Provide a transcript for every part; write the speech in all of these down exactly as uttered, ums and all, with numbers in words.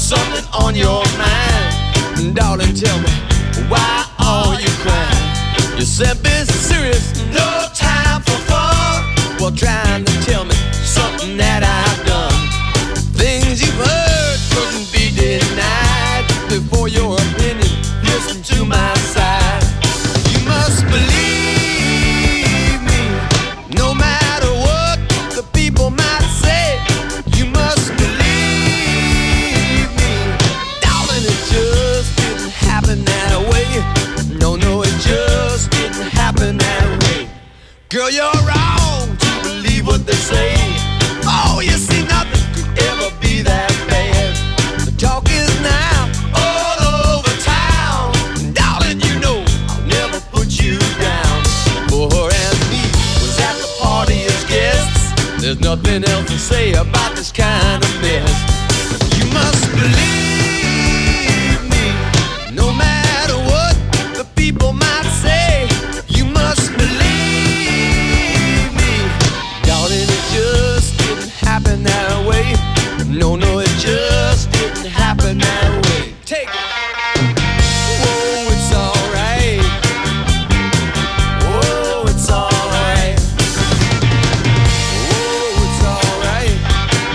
something on your mind. Darling, tell me, why are you crying? You said be serious, no time for fun. Well, trying to tell me something that I've done. Things you've heard couldn't be denied. Before your opinion, listen to my side. You must believe me, no matter what the people might say. You must believe me, darling, it just didn't happen that way. No, no, it just didn't happen that way. Girl, you're wrong to believe what they say. Oh, you see, nothing could ever be that bad. The talk is now all over town. Darling, you know I'll never put you down. For her and me was at the party as guests. There's nothing else to say about this kind of mess. You must believe me, no matter what the people might say. You must believe me, darling, it just didn't happen that way. No, no, it just didn't happen that way. Take it. Whoa, it's alright. Whoa, it's alright. Whoa, it's alright.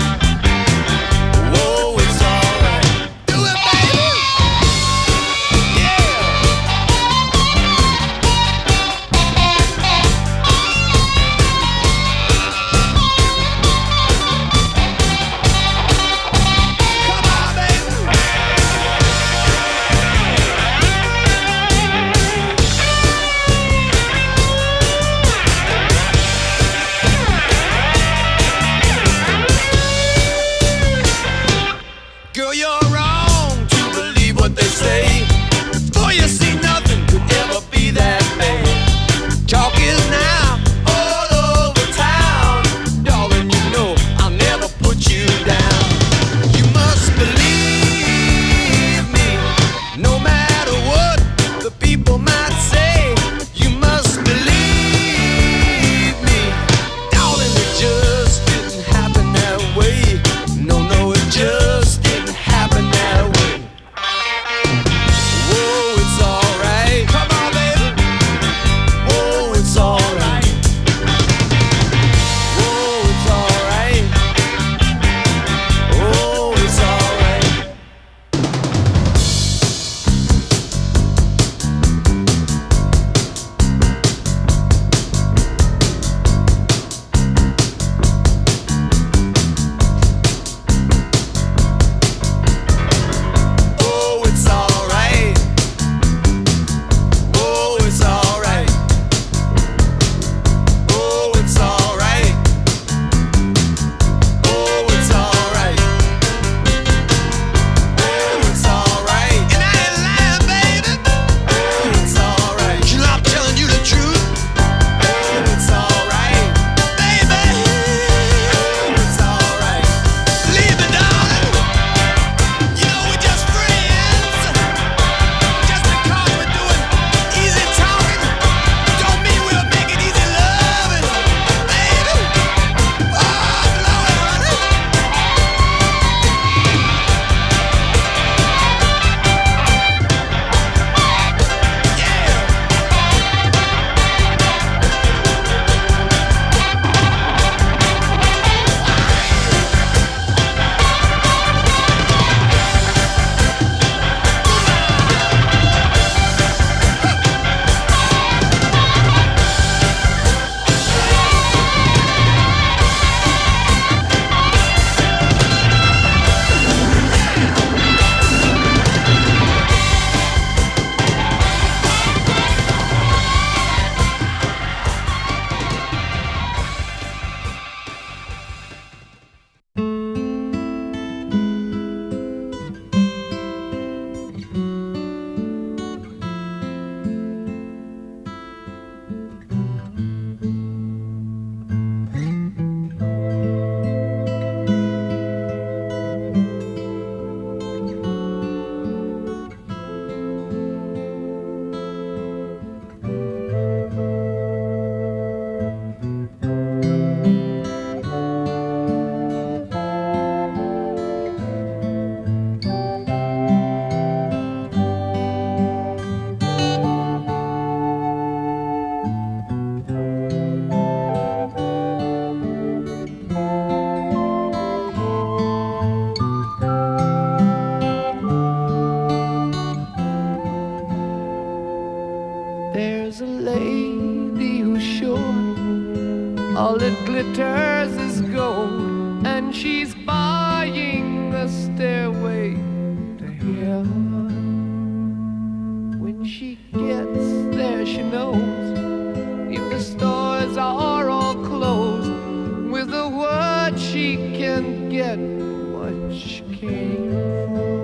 lady who's sure all that glitters is gold, and she's buying a stairway to heaven. When she gets there, she knows if the stores are all closed, with a word she can get what she came for.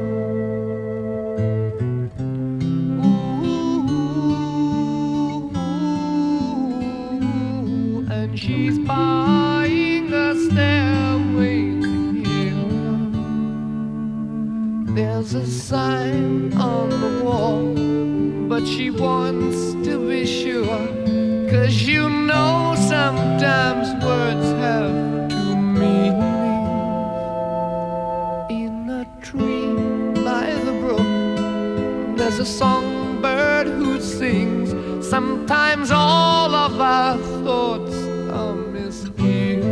Ooh, and she's buying a stairway to heaven. There's a sign on the wall, but she wants to be sure, 'cause you know sometimes words have two meanings. In a tree by the brook, there's a songbird who sings. Sometimes all of our thoughts are misgiven.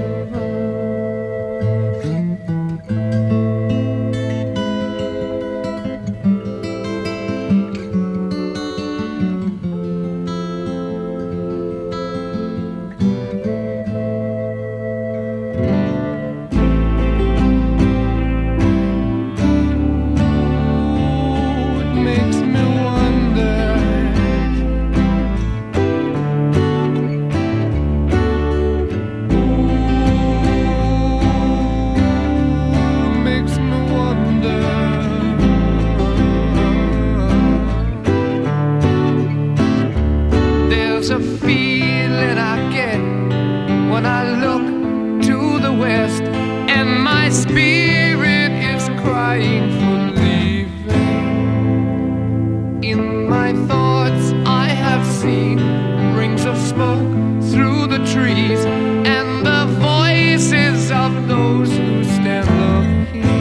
There's a feeling I get when I look to the west, and my spirit is crying for leaving. In my thoughts I have seen rings of smoke through the trees, and the voices of those who stand looking.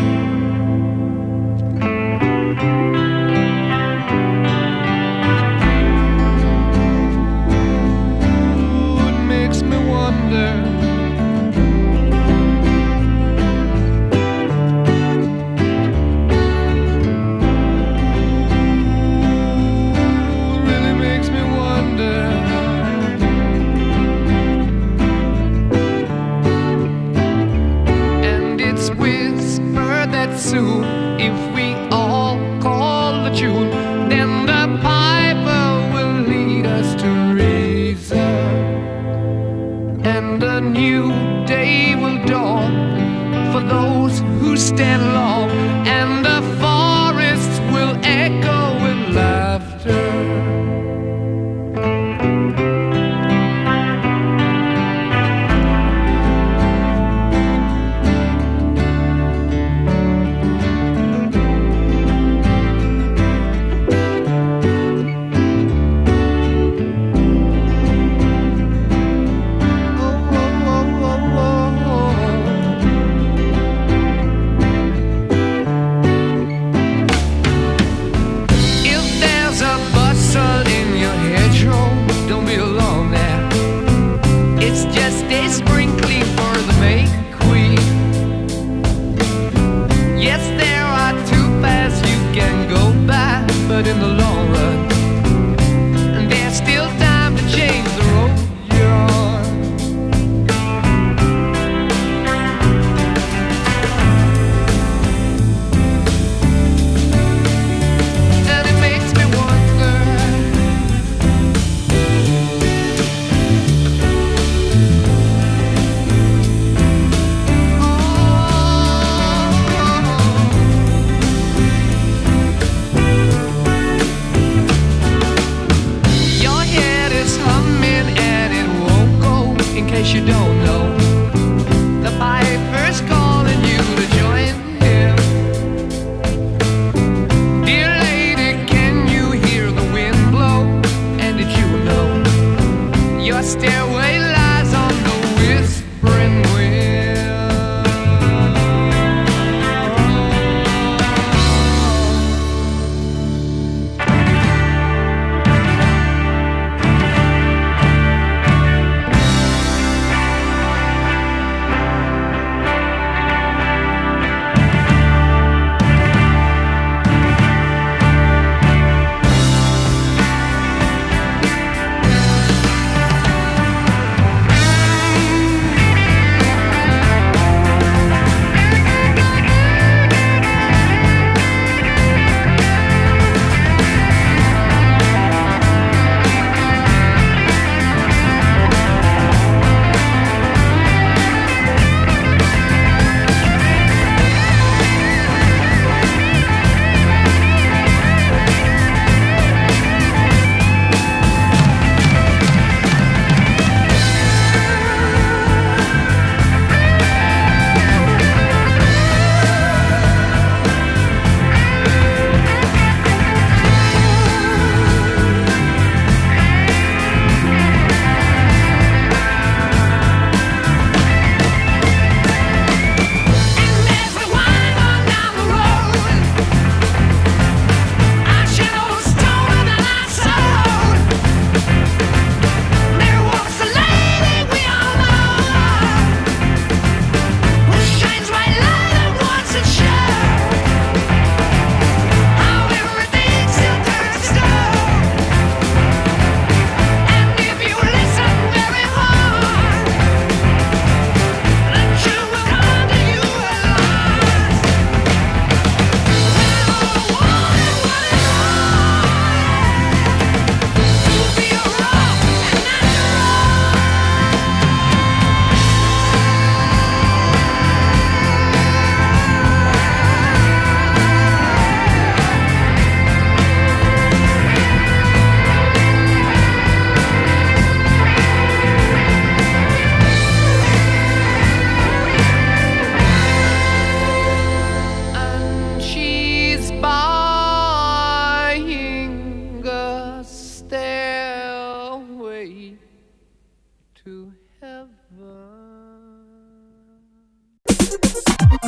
Soon, if we all call the tune, then the piper will lead us to reason, and a new day will dawn for those who stand long, and the forests will echo with laughter. But in the long run, there's still time to change the road you're on. And it makes me wonder, you don't know, the piper's calling you to join him. Dear lady, can you hear the wind blow? And did you know your stairway lies on the whispering wind?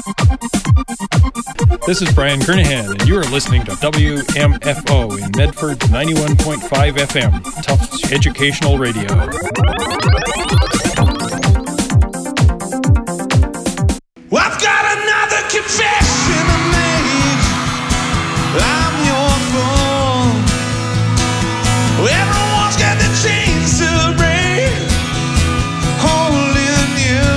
This is Brian Kernahan, and you are listening to W M F O in Medford ninety-one point five F M, Tufts Educational Radio. Well, I've got another confession to make. I'm your fool. Everyone's got the chains to break, holding you.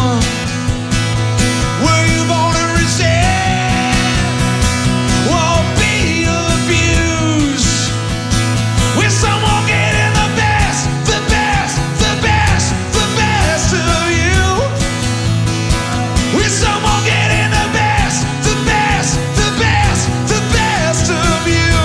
Were you born to resist? Won't be abused. When someone getting the best, the best, the best, the best of you. With someone getting the best, the best, the best, the best of you.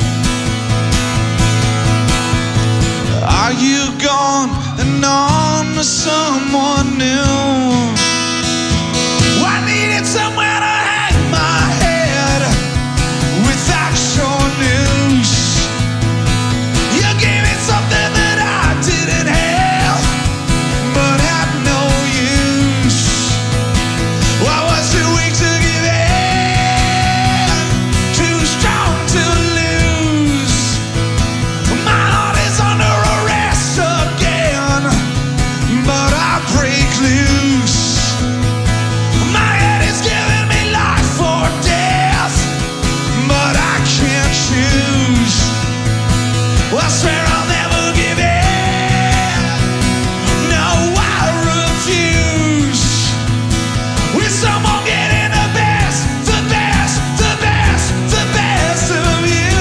Are you gone and on to someone new? I needed somewhere to hang my head without your news. You gave me something that I didn't have, but had no use. I was too weak to give in, too strong to lose. My heart is under arrest again, but I break loose. My head is giving me life or death, but I can't choose. Well, I swear I'll never give in. No, I refuse. With someone getting the best, the best, the best, the best of you.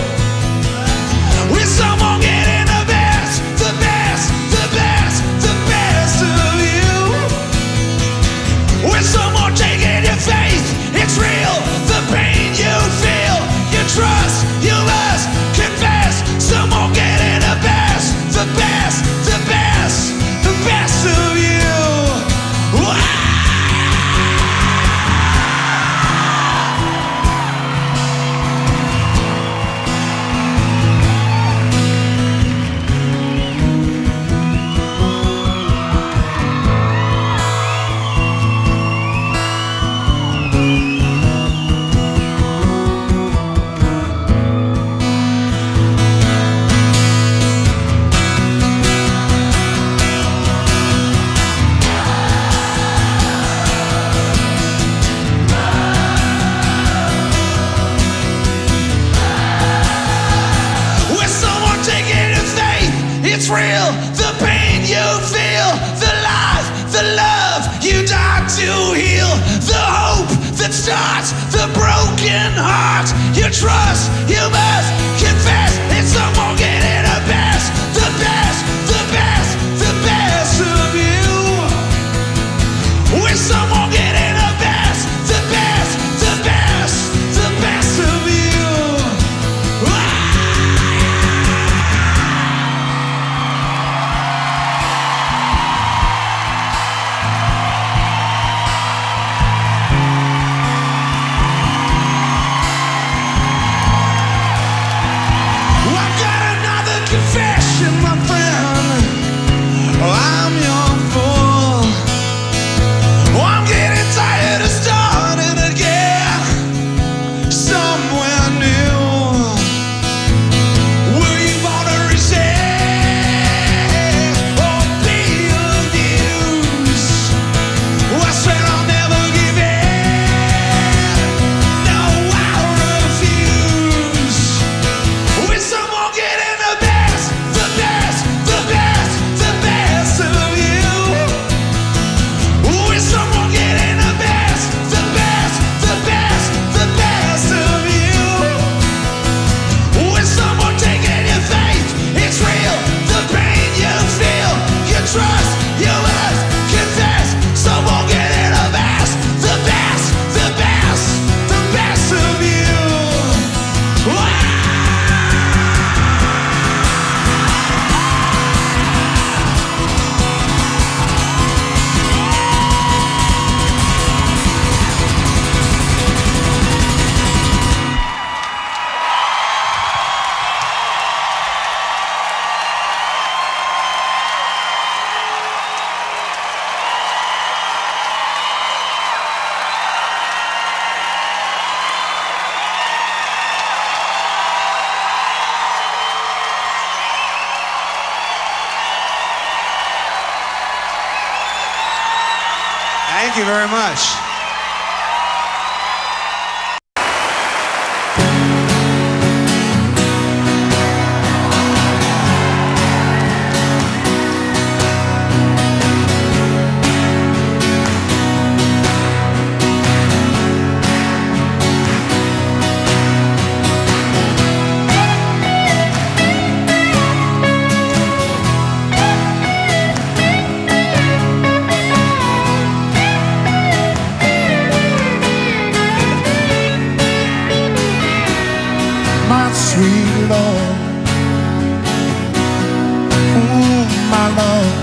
With someone getting the best, the best, the best, the best of you. With someone taking your faith, it's real. The pain you feel, you trust, you must confess. Someone getting the best, the best, the best, the best of you. Wow. With someone taking your faith, it's real. The pain you feel, the life, the love you died to heal, the hope that starts the broken heart. You trust, you must confess. It's someone getting the best, the best, the best, the best of you. With someone getting the best, the best, the best, the best of you. Ah! I've got Thank you very much. Sweet Lord, ooh, my Lord,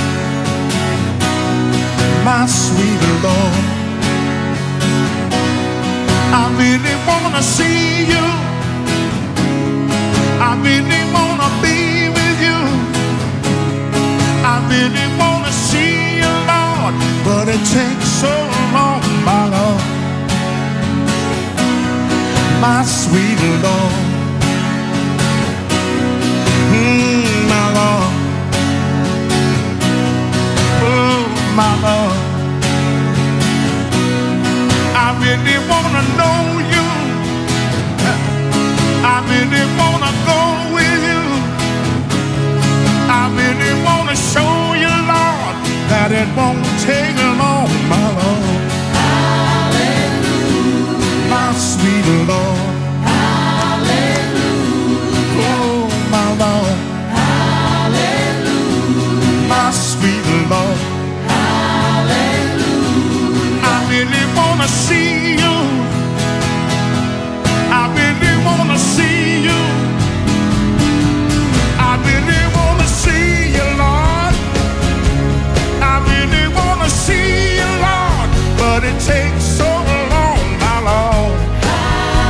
my sweet Lord, I really wanna see you, I really wanna be with you, I really wanna see you, Lord, but it takes so long, my Lord, my sweet Lord. Mm, my Lord, oh my Lord, I really wanna know you, I really wanna go with you, I really wanna show you, Lord, that it won't take long, my Lord, hallelujah, my sweet Lord. Lord, hallelujah, my sweet Lord, hallelujah, I really wanna see you, I really wanna see you, I really wanna see you, Lord, I really wanna see you, Lord, but it takes so long, my Lord, hallelujah.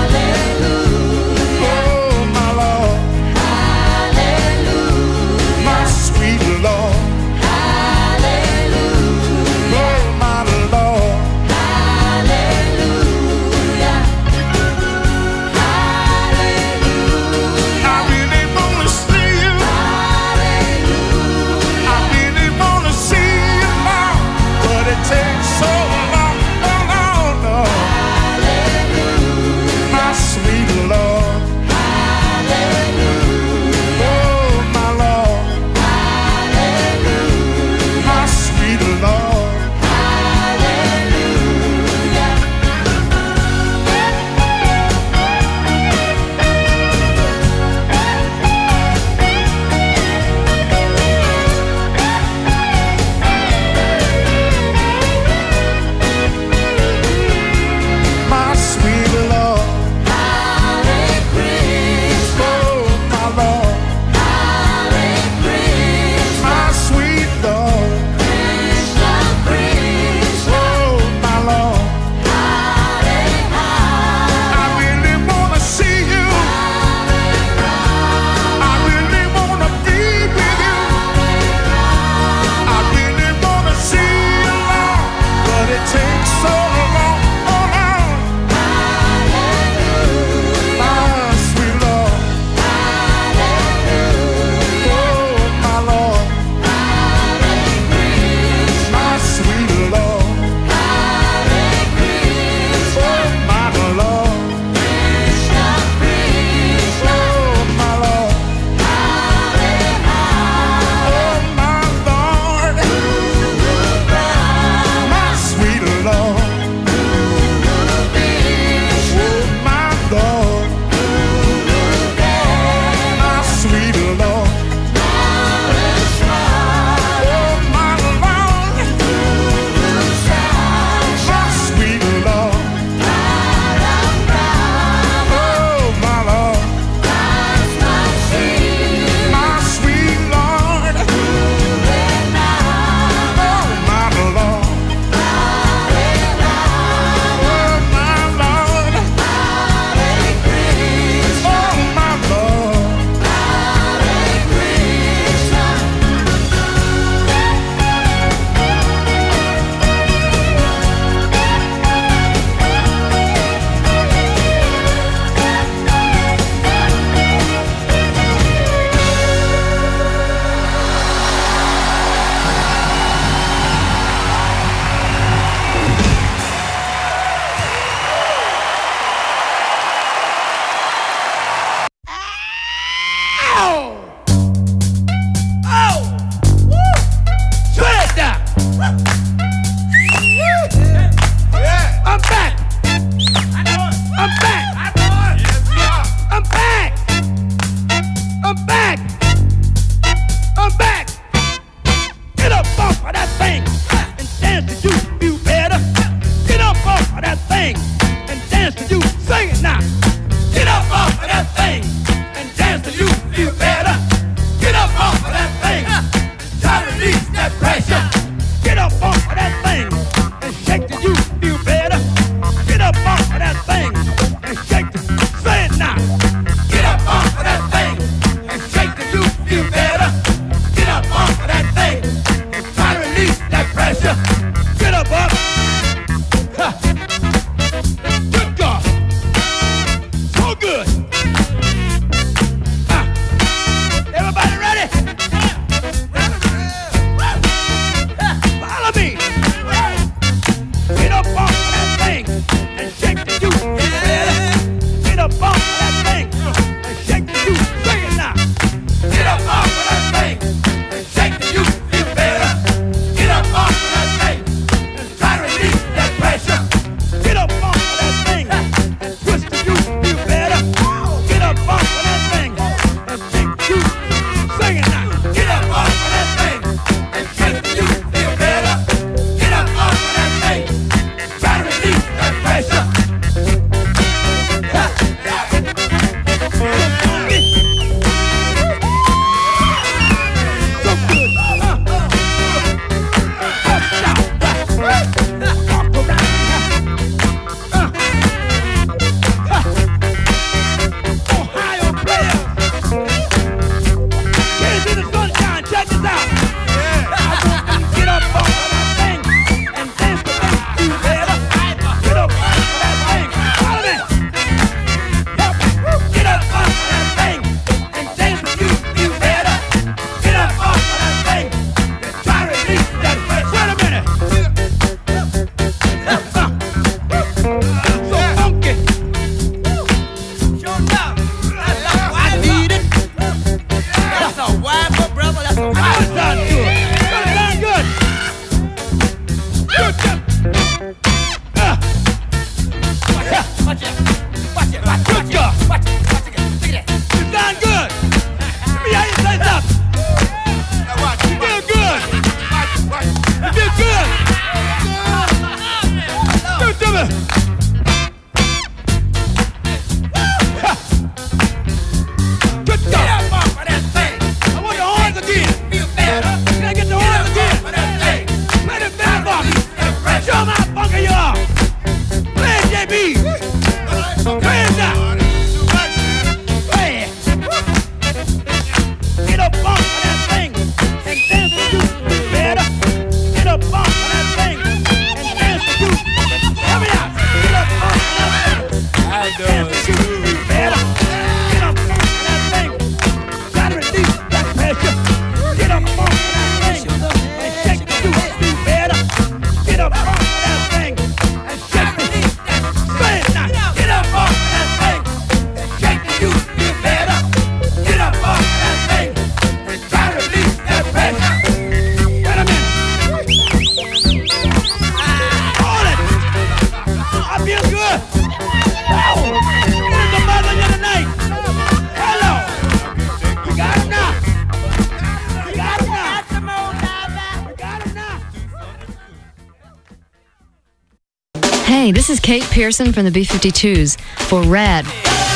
Hey, this is Kate Pearson from the B fifty-twos for RAD.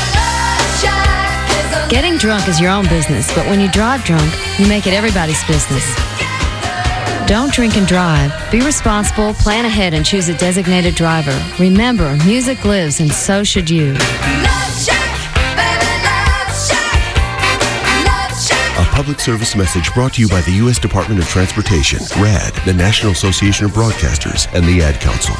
Getting drunk is your own business, but when you drive drunk, you make it everybody's business. Don't drink and drive. Be responsible, plan ahead, and choose a designated driver. Remember, music lives, and so should you. A public service message brought to you by the U S Department of Transportation, RAD, the National Association of Broadcasters, and the Ad Council.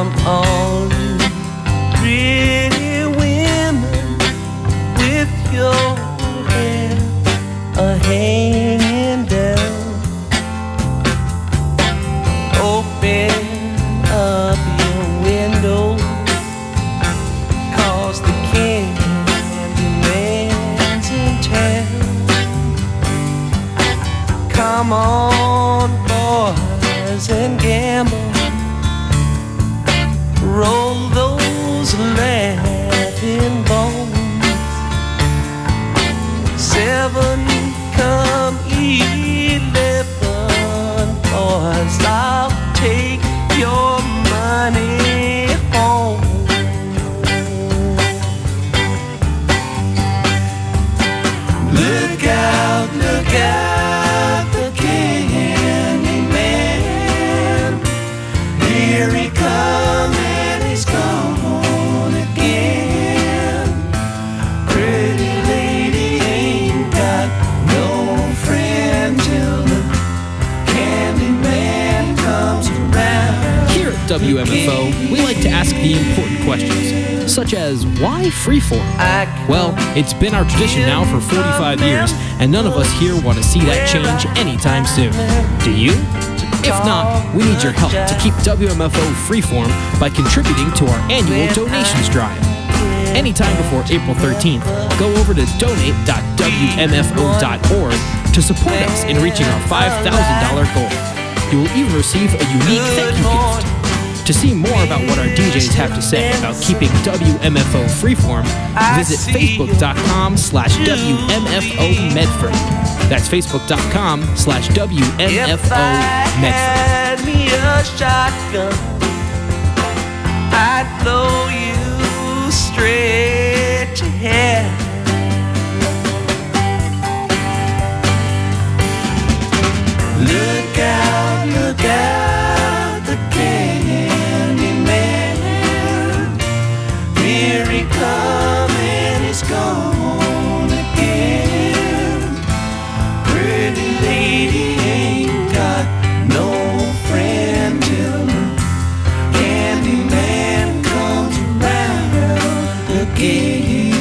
Come on, pretty women, with your hair a hanging down. Open up your window, 'cause the Candyman's in town. Come on, boys, and gamble. Roll those laughing bones. Seven come eleven, boys, I'll take your money home. Look out, look out, the Candyman. Here he comes and he's gone again. Pretty lady ain't got no friend till the Candyman comes around. Here at W M F O, we like to ask the important questions, such as, why freeform? Well, it's been our tradition now for forty-five years, and none of us here want to see that change anytime soon. Do you? If not, we need your help to keep W M F O freeform by contributing to our annual donations drive. Anytime before April thirteenth, go over to donate dot W M F O dot org to support us in reaching our five thousand dollars goal. You will even receive a unique thank you gift. To see more about what our D Js have to say about keeping W M F O freeform, visit facebook dot com slash W M F O Medford. That's facebook dot com slash W M F O Medford. Had me a shotgun, I'd blow you straight to hell. Look out, look out, the Candyman. Here he comes and he's gone again. Pretty lady ain't got no friend till the Candyman comes around again.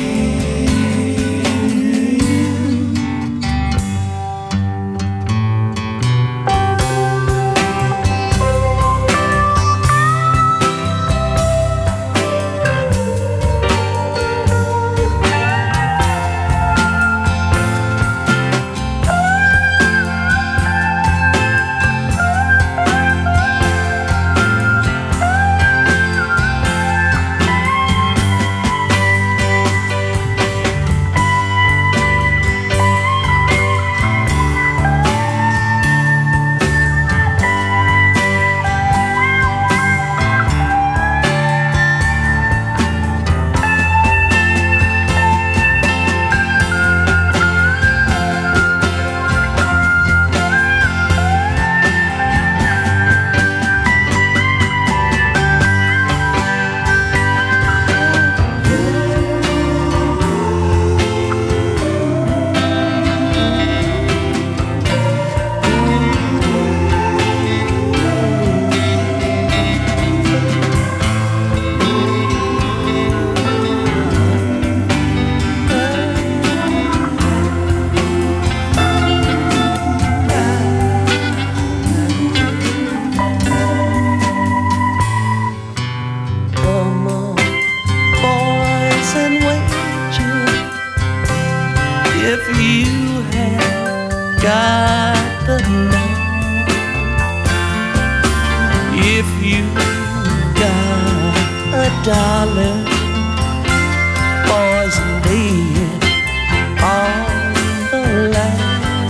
Dollar, boys, lay it on the line.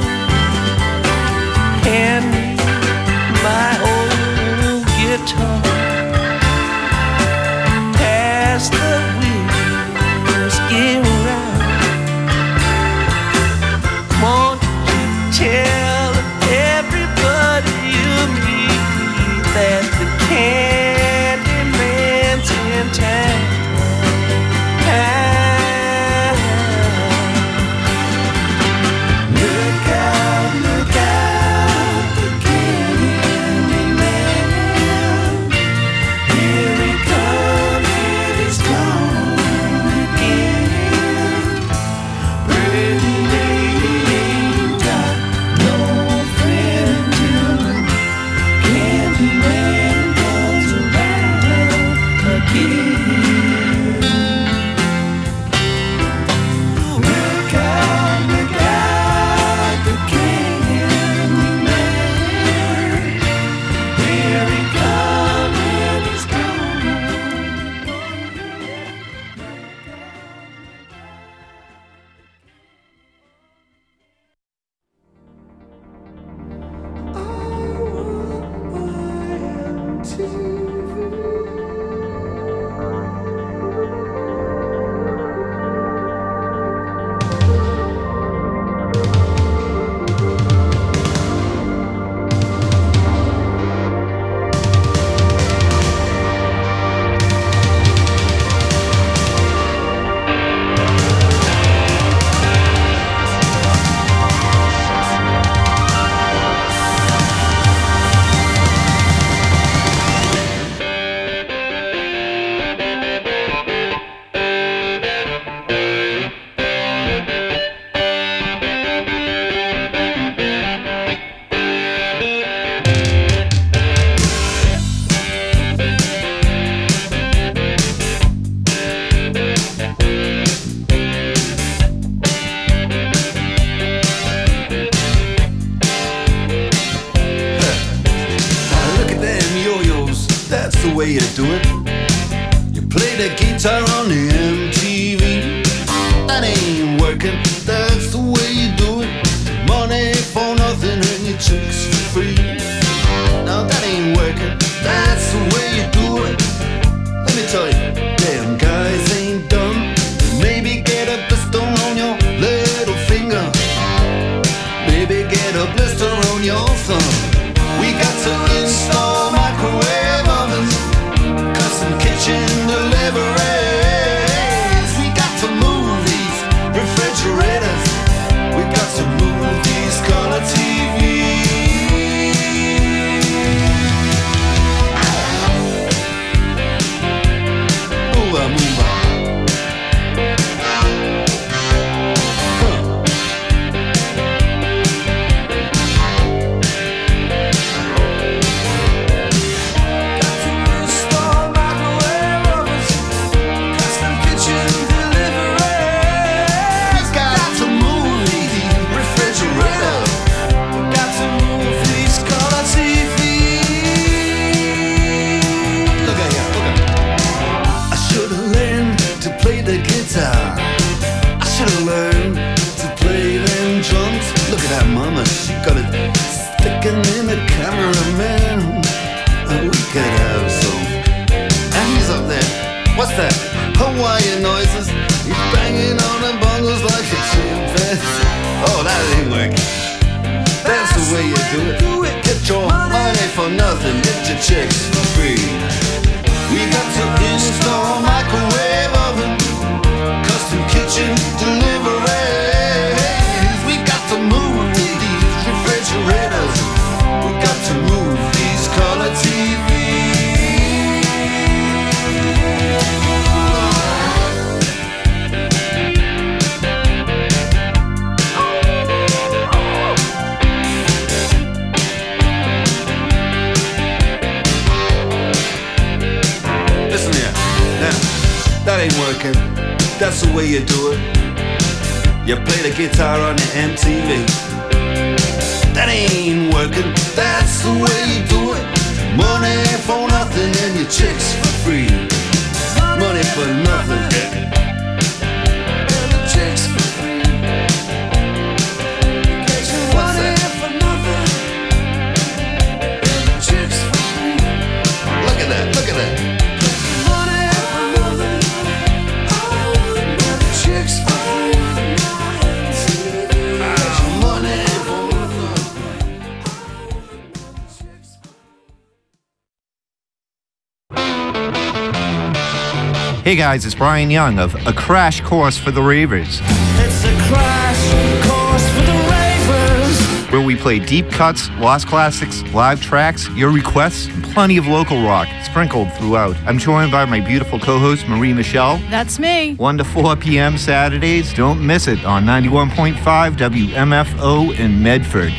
Hand me my old guitar, pass the whiskey round. Won't you tell everybody you meet that the Candyman's in town? way you do it. You play the guitar on the M T V. That ain't working, that's the way you do it. Money for nothing and your chicks for free. Now that ain't working, that's the way you do it. Let me tell you, damn guys ain't dumb. Maybe get a blister on your little finger. Maybe get a blister on your thumb. We got to install microwave ovens, custom kitchen deliveries. We got to move these refrigerators. We got to move these color T Vs. Move on, move on. I should've learned to play them drums. Look at that mama, she got it sticking in the cameraman. Oh, we could have some. And he's up there. What's that? Hawaiian noises. He's banging on the bongos like a chimpanzee. Oh, that ain't working. That's the way you do it. Get your money for nothing, get your chicks for free. We got to install microwave oven, custom kitchen deliveries. We got to move these refrigerators. We got to move these color T Listen here, now, that ain't working. That's the way you do it. You play the guitar on the M T V. That ain't working. That's the way you do it. Money for nothing and your chicks for free. Money for nothing and the chicks for free. What's that? For nothing and the chicks for free. Look at that, look at that. Hey guys, it's Brian Young of A Crash Course for the Ravers. It's a crash course for the ravers. Where we play deep cuts, lost classics, live tracks, your requests, and plenty of local rock sprinkled throughout. I'm joined by my beautiful co-host, Marie Michelle. That's me. one to four p.m. Saturdays. Don't miss it on ninety-one point five W M F O in Medford.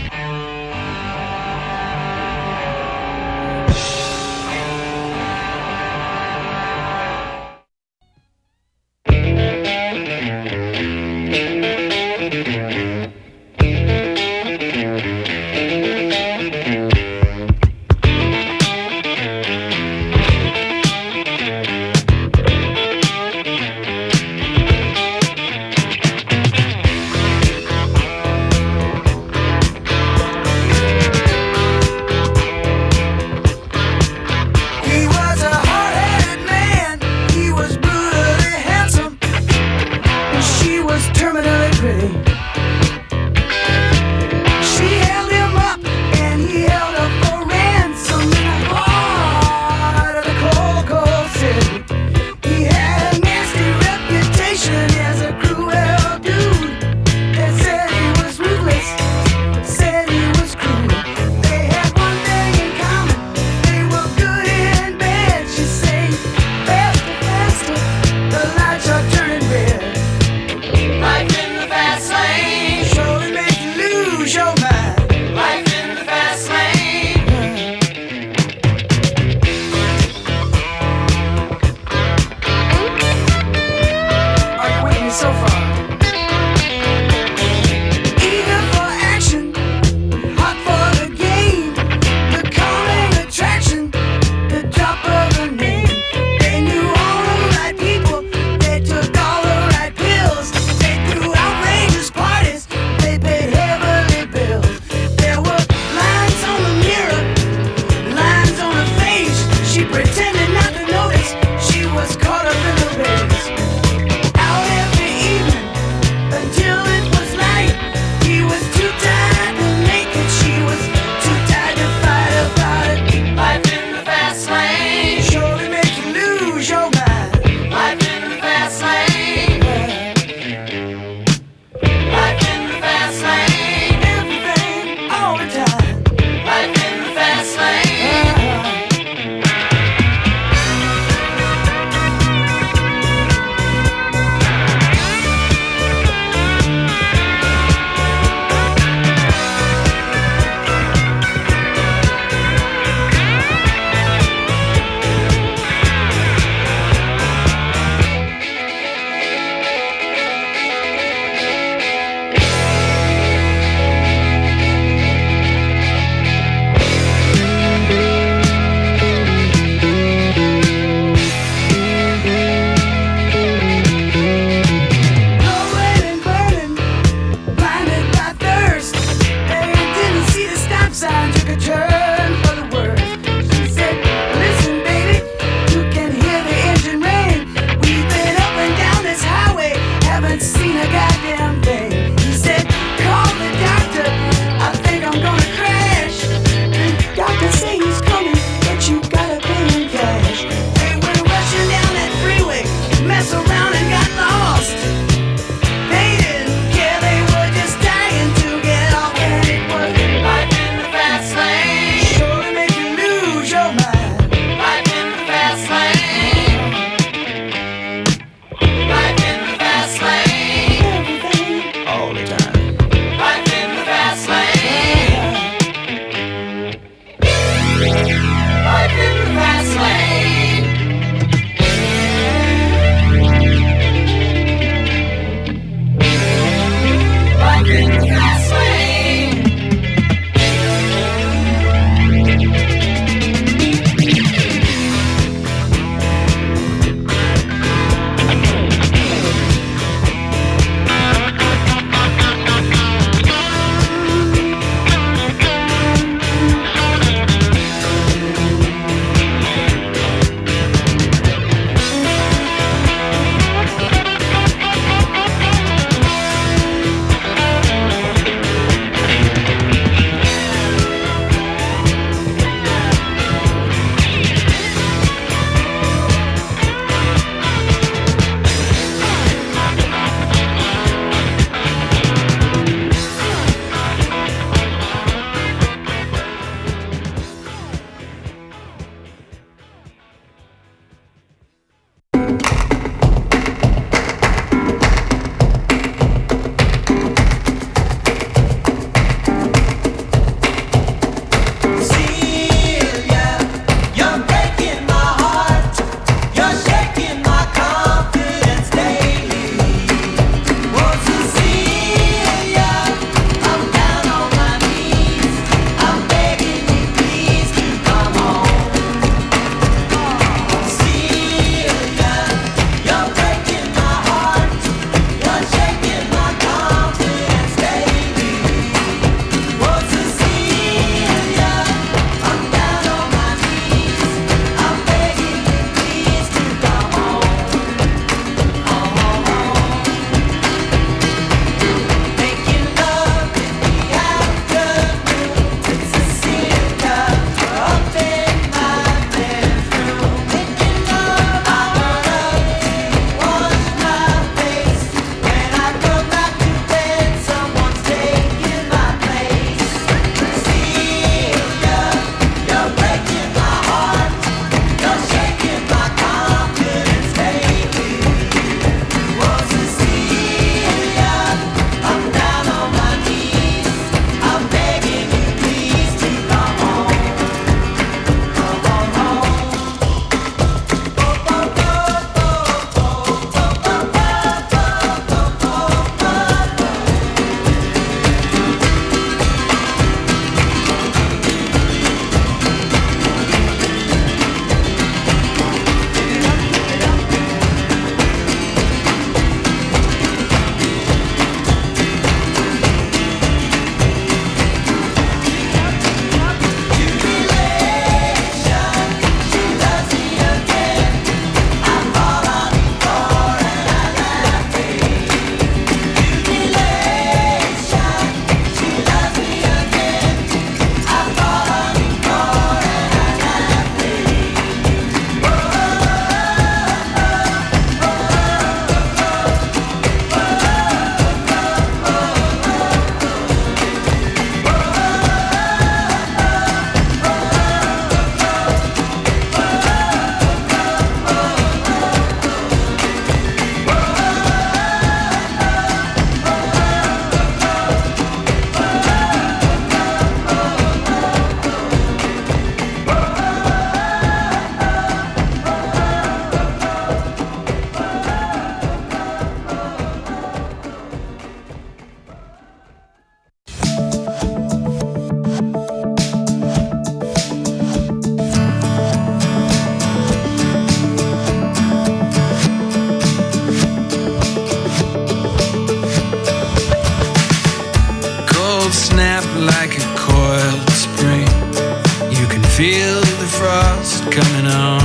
snap like a coiled spring. You can feel the frost coming on.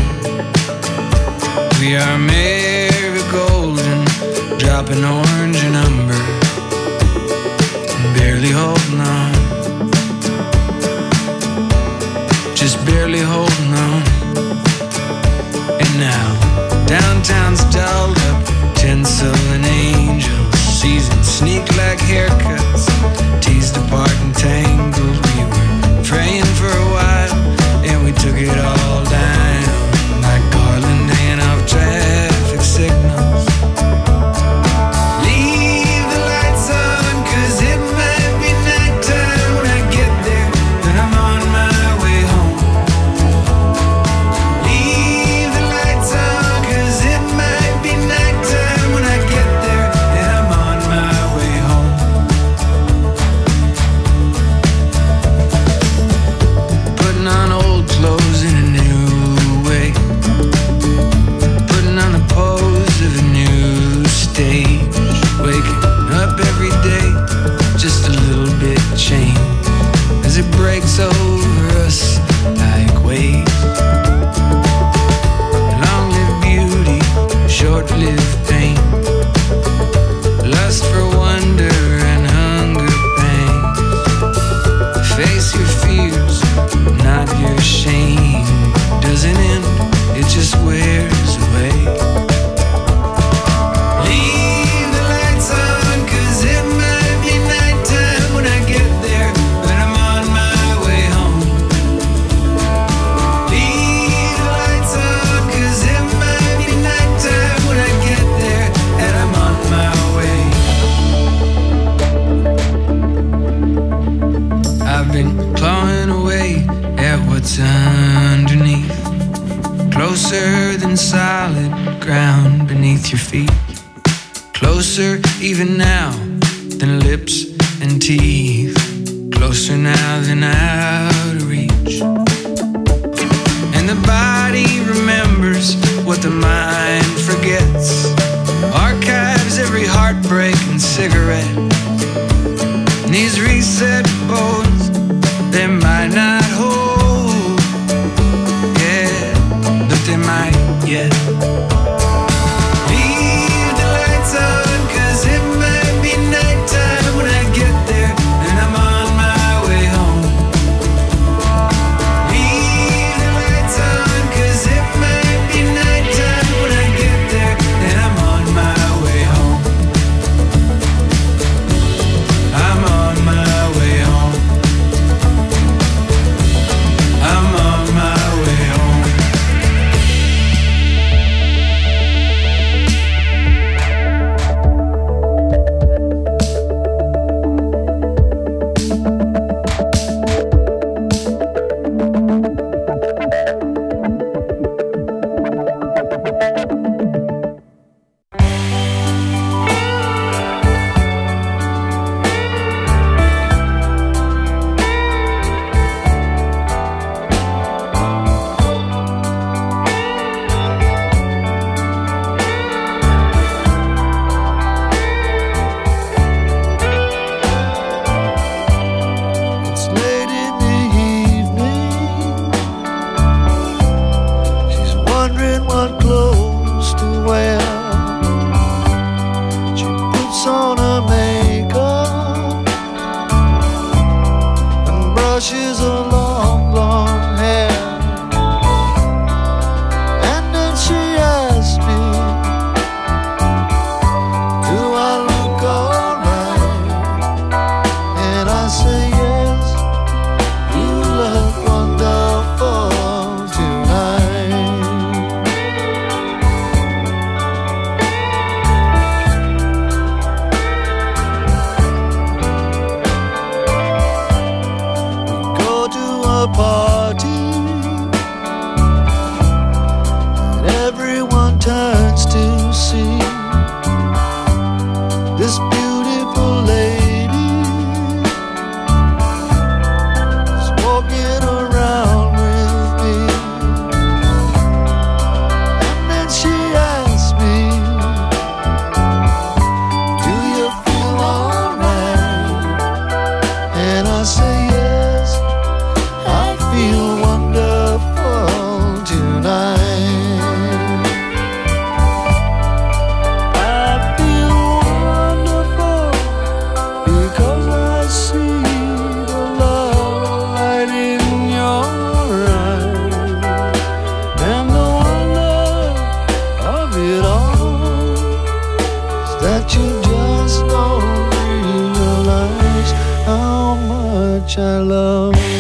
We are marigold and dropping orange and umber, barely holding on, just barely holding on. And now downtown's dolled up, tinsel and angels, seasons sneak like haircuts, teased apart and tangled. We were praying for a while, and we took it all down like Garland hanging off traffic signals. Leave the lights on, 'cause it might be nighttime when I get there, but I'm on my way home. Leave the lights on, 'cause it might be nighttime when I get there, and I'm on my way home. Putting on old clothes in a new way, putting on the pose of a new stage, waking up every day just a little bit changed as it breaks over us like waves. Long-lived beauty, short-lived pain, lust for wonder and hunger pains. Face your fears, not your shame. Doesn't end, it just wears away. Leave the lights on, 'cause it might be nighttime when I get there, but I'm on my way home. Leave the lights on, 'cause it might be nighttime when I get there, and I'm on my way. I've been clawing away at what's underneath, closer than solid ground beneath your feet, closer even now than lips and teeth, closer now than out of reach. And the body remembers what the mind forgets, archives every heartbreak and cigarette. And these reset bones, they might not hold, yeah, but they might yet. Leave the lights on, 'cause it might be nighttime when I get there, and I'm on my way home. Leave the lights on, 'cause it might be nighttime when I get there, and I'm on my way home. I'm on my way home. much I love.